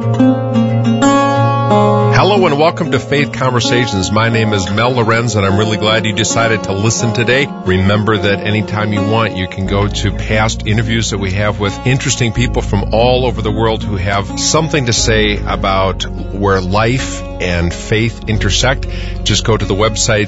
Hello and welcome to Faith Conversations. My name is Mel Lorenz and I'm really glad you decided to listen today. Remember that anytime you want, you can go to past interviews that we have with interesting people from all over the world who have something to say about where life and faith intersect. Just go to the website,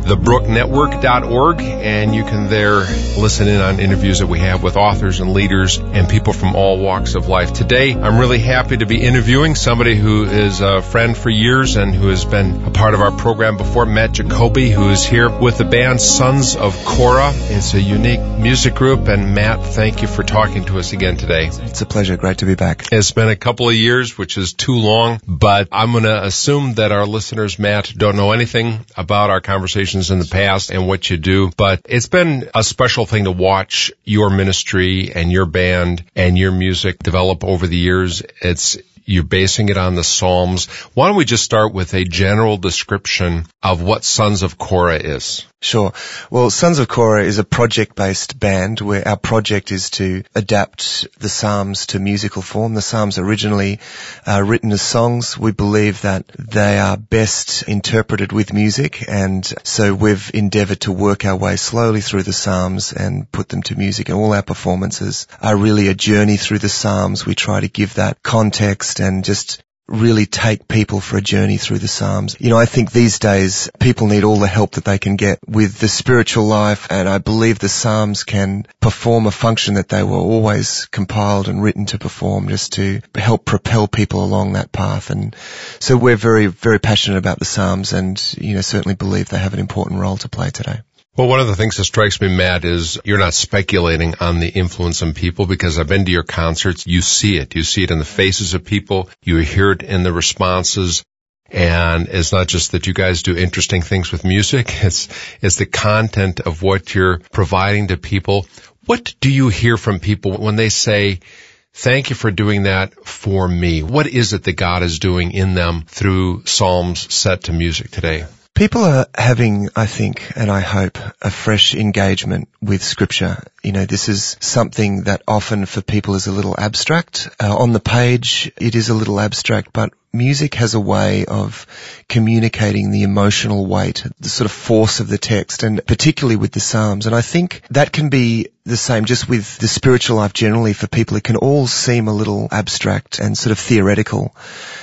thebrooknetwork.org, and you can there listen in on interviews that we have with authors and leaders and people from all walks of life. Today, I'm really happy to be interviewing somebody who is a friend for years and who has been a part of our program before, Matt Jacoby, who is here with the band Sons of Korah. It's a unique music group, and Matt, thank you for talking to us again today. It's a pleasure. Great to be back. It's been a couple of years, which is too long, but I'm going to assume that our listeners, Matt, don't know anything about our conversations in the past and what you do, but it's been a special thing to watch your ministry and your band and your music develop over the years. You're basing it on the Psalms. Why don't we just start with a general description of what Sons of Korah is? Sure. Well, Sons of Korah is a project-based band where our project is to adapt the Psalms to musical form. The Psalms originally written as songs. We believe that they are best interpreted with music, and so we've endeavored to work our way slowly through the Psalms and put them to music. And all our performances are really a journey through the Psalms. We try to give that context and just really take people for a journey through the Psalms. You know, I think these days people need all the help that they can get with the spiritual life, and I believe the Psalms can perform a function that they were always compiled and written to perform, just to help propel people along that path. And so we're very, very passionate about the Psalms and, you know, certainly believe they have an important role to play today. Well, one of the things that strikes me, Matt, is you're not speculating on the influence on people, because I've been to your concerts. You see it. You see it in the faces of people. You hear it in the responses. And it's not just that you guys do interesting things with music. It's the content of what you're providing to people. What do you hear from people when they say, thank you for doing that for me? What is it that God is doing in them through Psalms set to music today? People are having, I think, and I hope, a fresh engagement with Scripture. You know, this is something that often for people is a little abstract. On the page, it is a little abstract, but music has a way of communicating the emotional weight, the sort of force of the text, and particularly with the Psalms. And I think that can be the same just with the spiritual life generally for people. It can all seem a little abstract and sort of theoretical.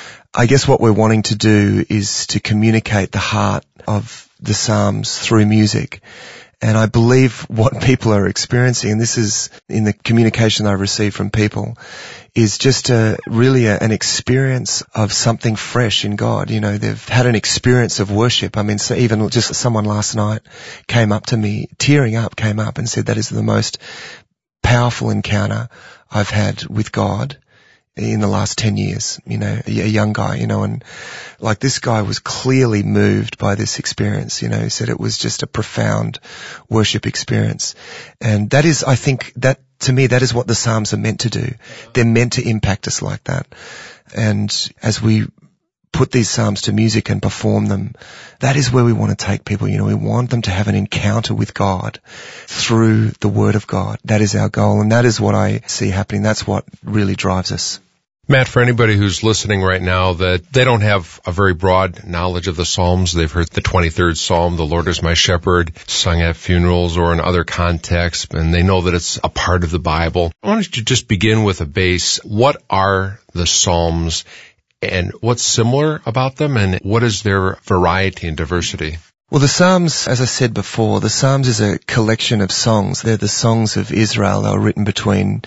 I guess what we're wanting to do is to communicate the heart of the Psalms through music. And I believe what people are experiencing, and this is in the communication I've received from people, is just really an experience of something fresh in God. You know, they've had an experience of worship. I mean, so even just someone last night came up to me, tearing up, came up and said that is the most powerful encounter I've had with God in the last 10 years, you know, a young guy, you know, and like this guy was clearly moved by this experience, you know, he said it was just a profound worship experience. And that is, I think, that to me, that is what the Psalms are meant to do. They're meant to impact us like that. And as we put these Psalms to music and perform them, that is where we want to take people. You know, we want them to have an encounter with God through the Word of God. That is our goal, and that is what I see happening. That's what really drives us. Matt, for anybody who's listening right now that they don't have a very broad knowledge of the Psalms, they've heard the 23rd Psalm, the Lord is my shepherd, sung at funerals or in other contexts, and they know that it's a part of the Bible. Why don't you just begin with a base? What are the Psalms, and what's similar about them, and what is their variety and diversity? Well, the Psalms, as I said before, the Psalms is a collection of songs. They're the songs of Israel. They were written between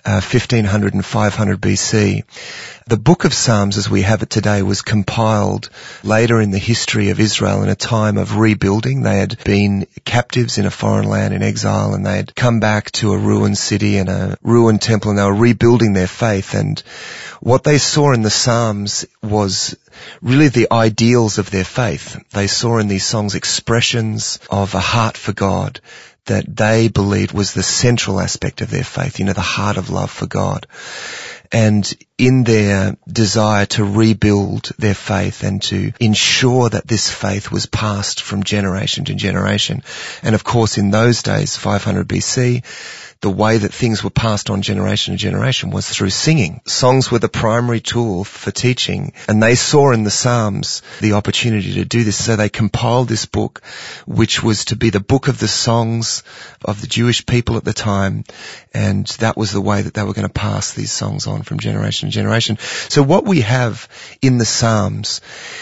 1500 and 500 BC. The book of Psalms, as we have it today, was compiled later in the history of Israel in a time of rebuilding. They had been captives in a foreign land in exile, and they had come back to a ruined city and a ruined temple, and they were rebuilding their faith. And what they saw in the Psalms was really the ideals of their faith. They saw in these songs expressions of a heart for God that they believed was the central aspect of their faith, you know, the heart of love for God. And in their desire to rebuild their faith and to ensure that this faith was passed from generation to generation. And of course, in those days, 500 BC, the way that things were passed on generation to generation was through singing. Songs were the primary tool for teaching, and they saw in the Psalms the opportunity to do this. So they compiled this book, which was to be the book of the songs of the Jewish people at the time, and that was the way that they were going to pass these songs on from generation to generation. So what we have in the Psalms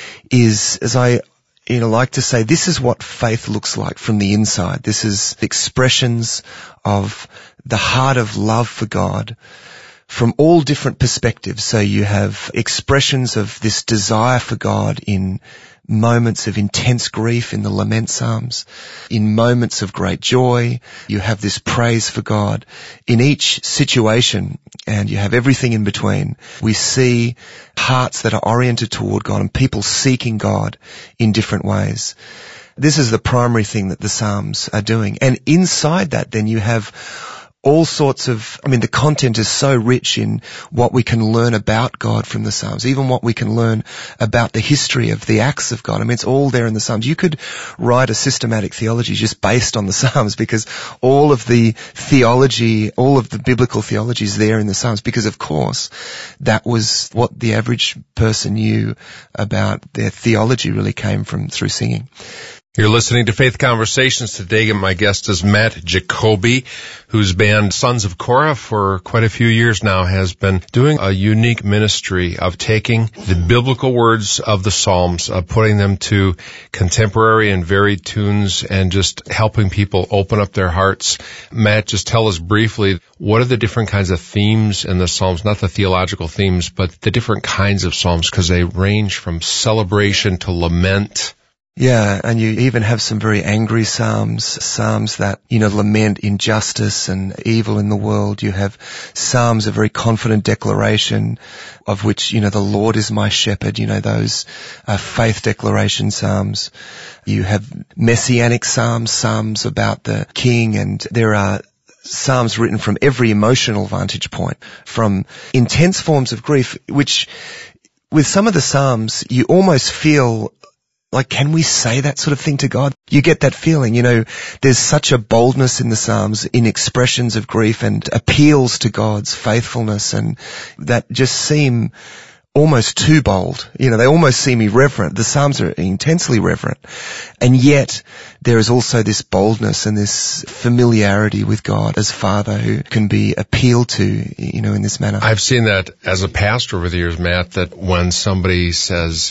is, as I like to say, this is what faith looks like from the inside. This is expressions of the heart of love for God from all different perspectives. So you have expressions of this desire for God in moments of intense grief in the lament psalms, in moments of great joy. You have this praise for God in each situation, and you have everything in between. We see hearts that are oriented toward God and people seeking God in different ways. This is the primary thing that the Psalms are doing. And inside that, then you have all sorts of, the content is so rich in what we can learn about God from the Psalms, even what we can learn about the history of the acts of God. It's all there in the Psalms. You could write a systematic theology just based on the Psalms, because all of the theology, all of the biblical theology is there in the Psalms, because of course that was what the average person knew about their theology, really came from through singing. You're listening to Faith Conversations today, and my guest is Matt Jacoby, whose band Sons of Korah for quite a few years now has been doing a unique ministry of taking the biblical words of the Psalms, putting them to contemporary and varied tunes, and just helping people open up their hearts. Matt, just tell us briefly, what are the different kinds of themes in the Psalms, not the theological themes, but the different kinds of Psalms, because they range from celebration to lament. Yeah, and you even have some very angry psalms that, lament injustice and evil in the world. You have psalms, a very confident declaration of which, the Lord is my shepherd, those faith declaration psalms. You have messianic psalms about the king, and there are psalms written from every emotional vantage point, from intense forms of grief, which with some of the psalms, you almost feel like, can we say that sort of thing to God? You get that feeling, there's such a boldness in the Psalms in expressions of grief and appeals to God's faithfulness, and that just seem almost too bold. They almost seem irreverent. The Psalms are intensely reverent. And yet there is also this boldness and this familiarity with God as Father who can be appealed to, in this manner. I've seen that as a pastor over the years, Matt, that when somebody says,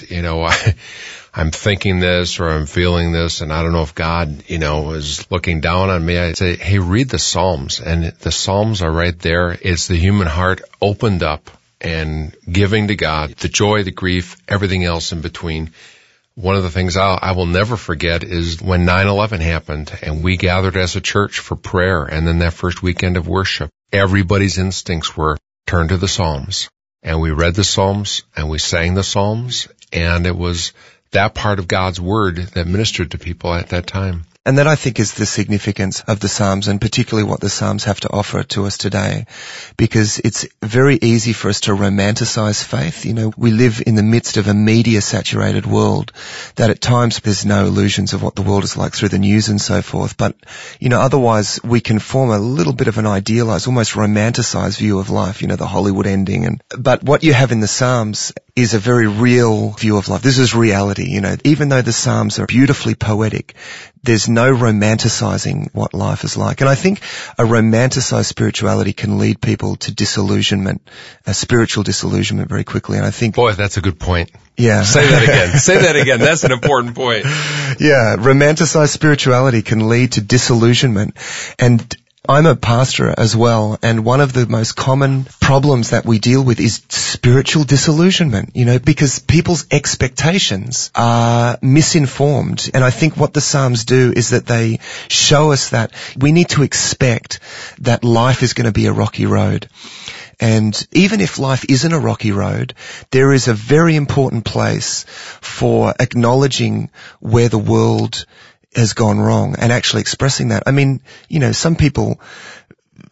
I'm thinking this or I'm feeling this, and I don't know if God, is looking down on me, I say, hey, read the Psalms. And the Psalms are right there. It's the human heart opened up and giving to God, the joy, the grief, everything else in between. One of the things I will never forget is when 9/11 happened and we gathered as a church for prayer, and then that first weekend of worship, everybody's instincts were turn to the Psalms. And we read the Psalms and we sang the Psalms, and it was that part of God's Word that ministered to people at that time. And that, I think, is the significance of the Psalms, and particularly what the Psalms have to offer to us today, because it's very easy for us to romanticize faith. We live in the midst of a media-saturated world that at times there's no illusions of what the world is like through the news and so forth. But, otherwise we can form a little bit of an idealized, almost romanticized view of life, the Hollywood ending. But what you have in the Psalms is a very real view of life. This is reality, Even though the Psalms are beautifully poetic, there's no romanticizing what life is like. And I think a romanticized spirituality can lead people to disillusionment, a spiritual disillusionment very quickly. And I think... Boy, that's a good point. Yeah. Say that again. Say that again. That's an important point. Yeah. Romanticized spirituality can lead to disillusionment. And I'm a pastor as well, and one of the most common problems that we deal with is spiritual disillusionment, because people's expectations are misinformed. And I think what the Psalms do is that they show us that we need to expect that life is going to be a rocky road. And even if life isn't a rocky road, there is a very important place for acknowledging where the world has gone wrong and actually expressing that. Some people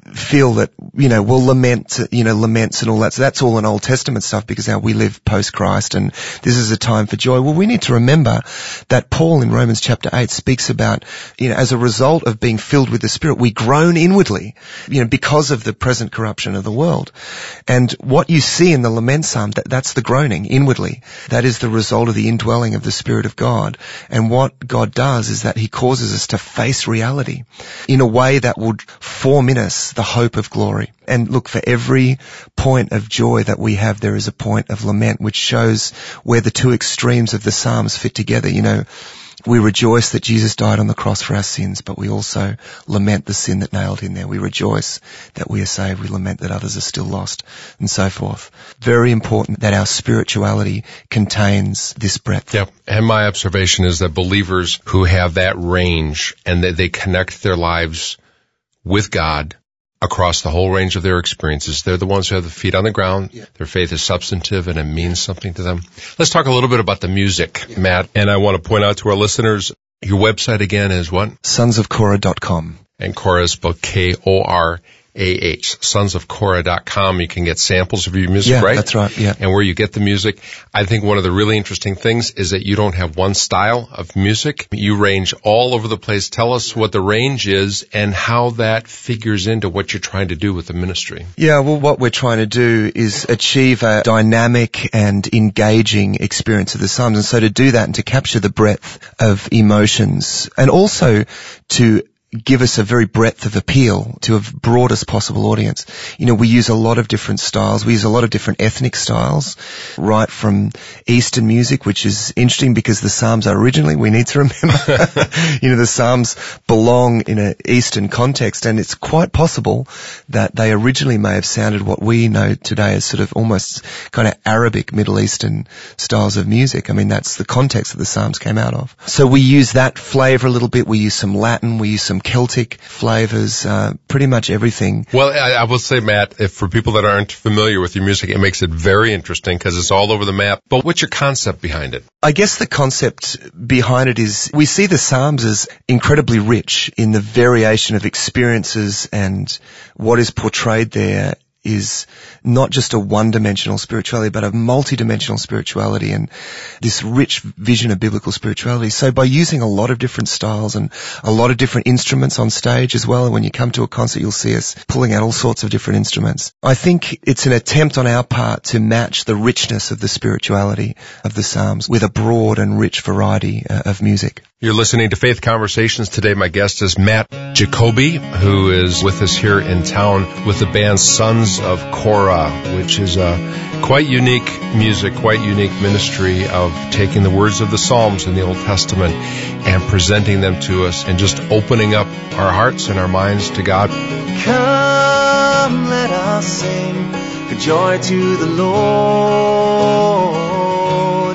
feel that, we'll lament, laments and all that. So that's all an Old Testament stuff because now we live post-Christ and this is a time for joy. Well, we need to remember that Paul in Romans chapter 8 speaks about, as a result of being filled with the Spirit, we groan inwardly, because of the present corruption of the world. And what you see in the lament psalm, that's the groaning inwardly. That is the result of the indwelling of the Spirit of God. And what God does is that he causes us to face reality in a way that would form in us the hope of glory. And look, for every point of joy that we have, there is a point of lament, which shows where the two extremes of the Psalms fit together. We rejoice that Jesus died on the cross for our sins, but we also lament the sin that nailed him there. We rejoice that we are saved. We lament that others are still lost, and so forth. Very important that our spirituality contains this breadth. Yep. And my observation is that believers who have that range and that they connect their lives with God across the whole range of their experiences, they're the ones who have the feet on the ground. Yeah. Their faith is substantive and it means something to them. Let's talk a little bit about the music, Matt. And I want to point out to our listeners, your website again is what? sonsofkorah.com. And Korah is spelled Korah. sonsofkorah.com. You can get samples of your music, right? Yeah, that's right, yeah. And where you get the music. I think one of the really interesting things is that you don't have one style of music. You range all over the place. Tell us what the range is and how that figures into what you're trying to do with the ministry. Yeah, well, what we're trying to do is achieve a dynamic and engaging experience of the Psalms. And so to do that and to capture the breadth of emotions and also to give us a very breadth of appeal to a broadest possible audience. We use a lot of different styles. We use a lot of different ethnic styles, right from Eastern music, which is interesting because the Psalms are originally, we need to remember, the Psalms belong in an Eastern context, and it's quite possible that they originally may have sounded what we know today as sort of almost kind of Arabic Middle Eastern styles of music. I mean, that's the context that the Psalms came out of. So we use that flavor a little bit. We use some Latin. We use some Celtic flavors, pretty much everything. Well, I will say, Matt, if for people that aren't familiar with your music, it makes it very interesting because it's all over the map. But what's your concept behind it? I guess the concept behind it is we see the Psalms as incredibly rich in the variation of experiences, and what is portrayed there is not just a one-dimensional spirituality, but a multi-dimensional spirituality and this rich vision of biblical spirituality. So by using a lot of different styles and a lot of different instruments on stage as well, and when you come to a concert, you'll see us pulling out all sorts of different instruments. I think it's an attempt on our part to match the richness of the spirituality of the Psalms with a broad and rich variety of music. You're listening to Faith Conversations. Today my guest is Matt Jacoby, who is with us here in town with the band Sons of Korah, which is a quite unique music, quite unique ministry of taking the words of the Psalms in the Old Testament and presenting them to us and just opening up our hearts and our minds to God. Come, let us sing for joy to the Lord.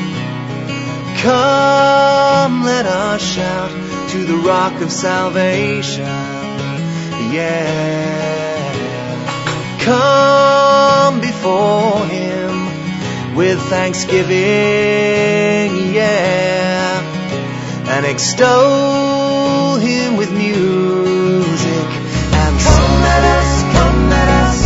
Come, let us shout to the rock of salvation. Yeah. Come before him with thanksgiving, yeah, and extol him with music and song. Come let us,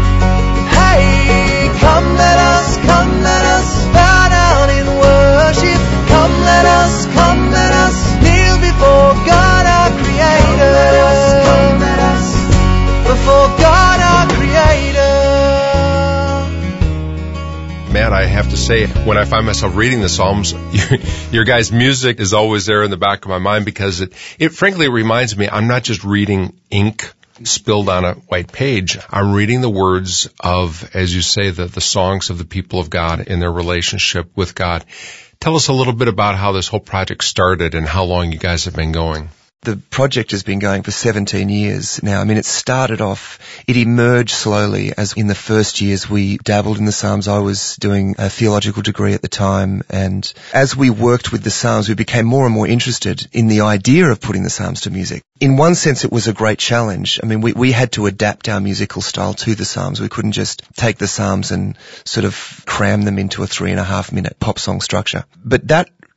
hey, come let us bow down in worship. Come let us kneel before God our Creator. Come let us before God our Creator. Matt, I have to say, when I find myself reading the Psalms, your guys' music is always there in the back of my mind because it frankly reminds me I'm not just reading ink spilled on a white page. I'm reading the words of, as you say, the songs of the people of God in their relationship with God. Tell us a little bit about how this whole project started and how long you guys have been going. The project has been going for 17 years now. I mean, it emerged slowly as in the first years we dabbled in the Psalms. I was doing a theological degree at the time, and as we worked with the Psalms, we became more and more interested in the idea of putting the Psalms to music. In one sense, it was a great challenge. I mean, we had to adapt our musical style to the Psalms. We couldn't just take the Psalms and sort of cram them into a 3.5-minute pop song structure. But that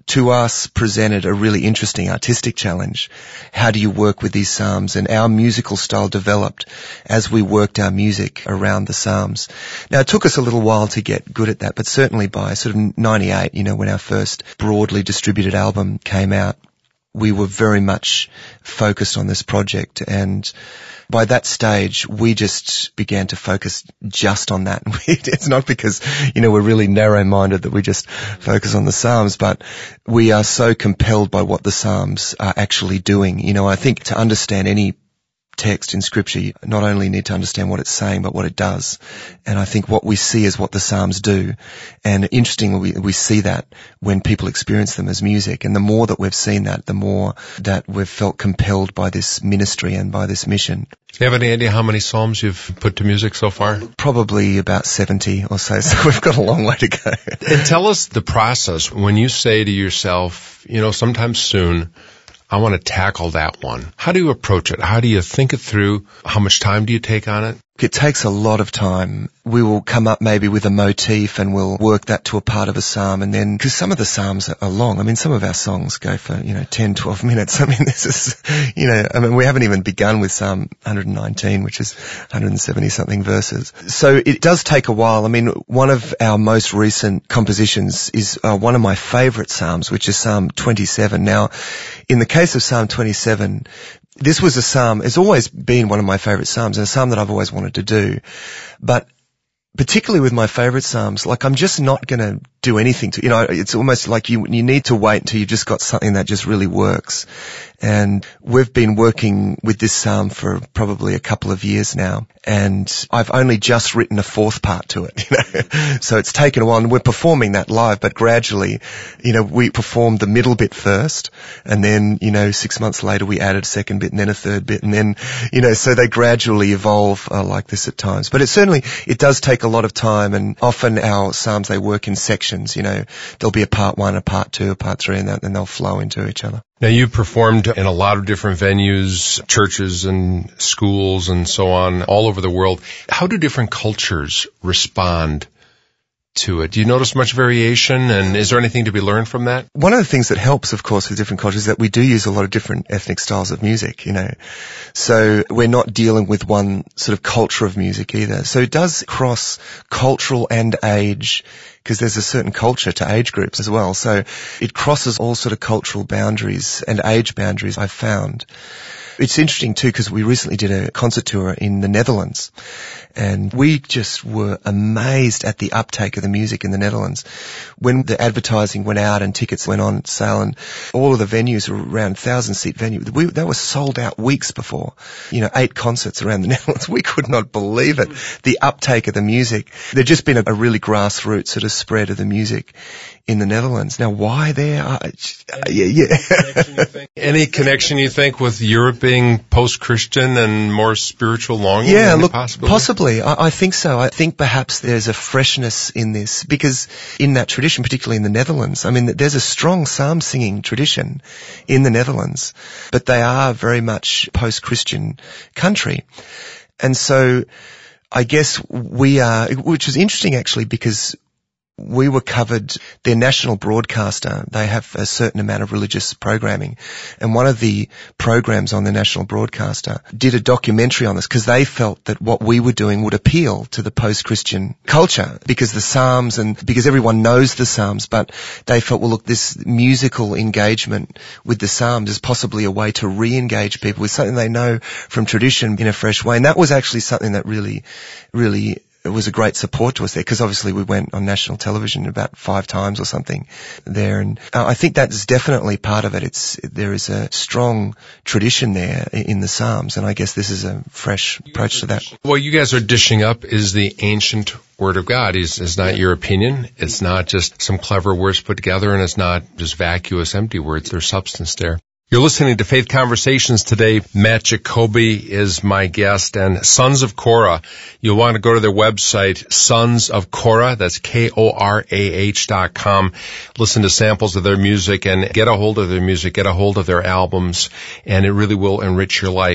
to us presented a really interesting artistic challenge. How do you work with these psalms? And our musical style developed as we worked our music around the psalms. Now, it took us a little while to get good at that, but certainly by sort of 98, when our first broadly distributed album came out, we were very much focused on this project, and by that stage, we just began to focus just on that. It's not because, we're really narrow-minded that we just focus on the Psalms, but we are so compelled by what the Psalms are actually doing. I think to understand any text in Scripture, you not only need to understand what it's saying, but what it does. And I think what we see is what the Psalms do. And interestingly, we see that when people experience them as music. And the more that we've seen that, the more that we've felt compelled by this ministry and by this mission. Do you have any idea how many psalms you've put to music so far? Probably about 70 or so we've got a long way to go. And tell us the process when you say to yourself, sometime soon, I want to tackle that one. How do you approach it? How do you think it through? How much time do you take on it? It takes a lot of time. We will come up maybe with a motif and we'll work that to a part of a psalm, and then, because some of the psalms are long. Some of our songs go for, 10, 12 minutes. This is, we haven't even begun with Psalm 119, which is 170 something verses. So it does take a while. One of our most recent compositions is one of my favorite psalms, which is Psalm 27. Now, in the case of Psalm 27, this was a psalm, it's always been one of my favorite psalms, and a psalm that I've always wanted to do. But particularly with my favorite psalms, I'm just not going to do anything to, it's almost like you need to wait until you've just got something that just really works. And we've been working with this psalm for probably a couple of years now, and I've only just written a fourth part to it, So it's taken a while, and we're performing that live, but gradually, we performed the middle bit first, and then, 6 months later we added a second bit and then a third bit, and then, so they gradually evolve like this at times. But it does take a lot of time, and often our psalms, they work in sections, there'll be a part 1, a part 2, a part 3, and then they'll flow into each other. Now, you've performed in a lot of different venues, churches and schools and so on, all over the world. How do different cultures respond to it? Do you notice much variation, and is there anything to be learned from that? One of the things that helps, of course, with different cultures is that we do use a lot of different ethnic styles of music, So we're not dealing with one sort of culture of music either. So it does cross cultural and age, because there's a certain culture to age groups as well. So it crosses all sort of cultural boundaries and age boundaries, I've found. It's interesting too, because we recently did a concert tour in the Netherlands, and we just were amazed at the uptake of the music in the Netherlands. When the advertising went out and tickets went on sale, and all of the venues were around 1,000-seat venue, they were sold out weeks before. 8 concerts around the Netherlands. We could not believe it. The uptake of the music. There'd just been a really grassroots sort of spread of the music in the Netherlands. Now, why there? Any connection you think with Europe being post-Christian and more spiritual longing? Yeah, look, possibly. I think so. I think perhaps there's a freshness in this, because in that tradition, particularly in the Netherlands, there's a strong psalm singing tradition in the Netherlands, but they are very much post-Christian country. And so I guess we are, which is interesting actually, because we were covered, their national broadcaster, they have a certain amount of religious programming. And one of the programs on the national broadcaster did a documentary on this, because they felt that what we were doing would appeal to the post-Christian culture, because the Psalms, and because everyone knows the Psalms, but they felt, well, look, this musical engagement with the Psalms is possibly a way to re-engage people with something they know from tradition in a fresh way. And that was actually something that really it was a great support to us there, because obviously we went on national television about 5 times or something there, and I think that's definitely part of it. There is a strong tradition there in the Psalms, and I guess this is a fresh approach to that. What you guys are dishing up is the ancient Word of God. It's not your opinion. It's not just some clever words put together, and it's not just vacuous, empty words. There's substance there. You're listening to Faith Conversations today. Matt Jacoby is my guest, and Sons of Korah. You'll want to go to their website, Sons of Korah, that's KORAH.com. Listen to samples of their music and get a hold of their music, get a hold of their albums, and it really will enrich your life.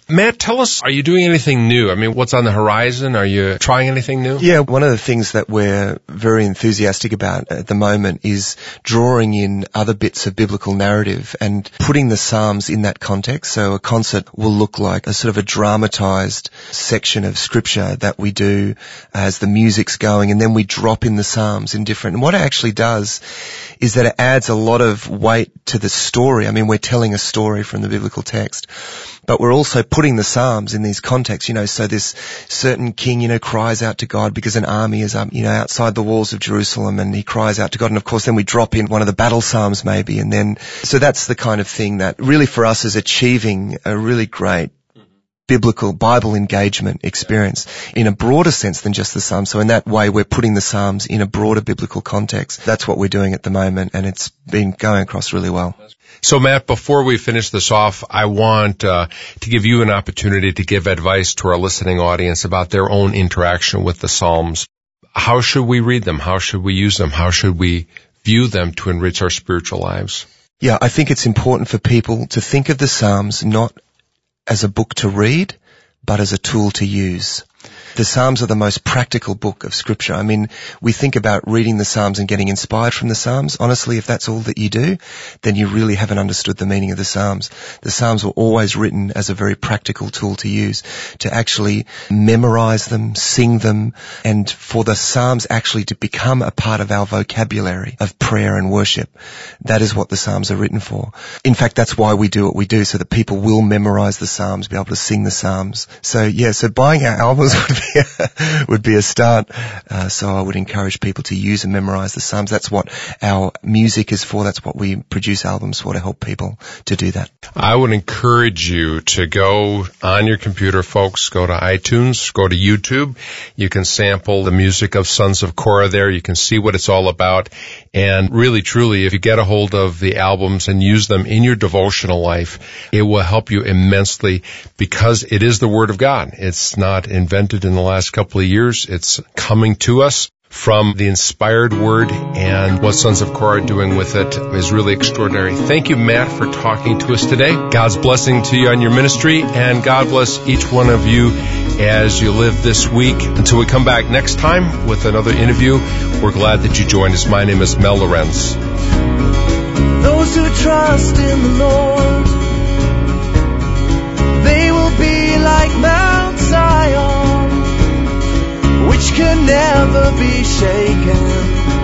Matt, tell us, are you doing anything new? I mean, what's on the horizon? Are you trying anything new? Yeah, one of the things that we're very enthusiastic about at the moment is drawing in other bits of biblical narrative and putting the Psalms in that context. So a concert will look like a sort of a dramatized section of scripture that we do as the music's going, and then we drop in the Psalms in different. And what it actually does is that it adds a lot of weight to the story. I mean, we're telling a story from the biblical text, but we're also putting the Psalms in these contexts, so this certain king, cries out to God because an army is up, outside the walls of Jerusalem, and he cries out to God. And of course, then we drop in one of the battle Psalms maybe. And then, so that's the kind of thing that really for us is achieving a really great biblical Bible engagement experience in a broader sense than just the Psalms. So in that way, we're putting the Psalms in a broader biblical context. That's what we're doing at the moment, and it's been going across really well. So Matt, before we finish this off, I want to give you an opportunity to give advice to our listening audience about their own interaction with the Psalms. How should we read them? How should we use them? How should we view them to enrich our spiritual lives? Yeah, I think it's important for people to think of the Psalms not as a book to read, but as a tool to use. The Psalms are the most practical book of Scripture. I mean, we think about reading the Psalms and getting inspired from the Psalms. Honestly, if that's all that you do, then you really haven't understood the meaning of the Psalms. The Psalms were always written as a very practical tool to use, to actually memorize them, sing them, and for the Psalms actually to become a part of our vocabulary of prayer and worship. That is what the Psalms are written for. In fact, that's why we do what we do, so that people will memorize the Psalms, be able to sing the Psalms. So buying our albums would be a start. So I would encourage people to use and memorize the Psalms. That's what our music is for. That's what we produce albums for, to help people to do that. I would encourage you to go on your computer, folks. Go to iTunes, go to YouTube. You can sample the music of Sons of Korah there. You can see what it's all about. And really, truly, if you get a hold of the albums and use them in your devotional life, it will help you immensely, because it is the Word of God. It's not invented in the last couple of years. It's coming to us from the inspired Word, and what Sons of Korah are doing with it is really extraordinary. Thank you, Matt, for talking to us today. God's blessing to you on your ministry, and God bless each one of you as you live this week. Until we come back next time with another interview, we're glad that you joined us. My name is Mel Lorenz. Those who trust in the Lord, they will be like Mount Zion, which can never be shaken.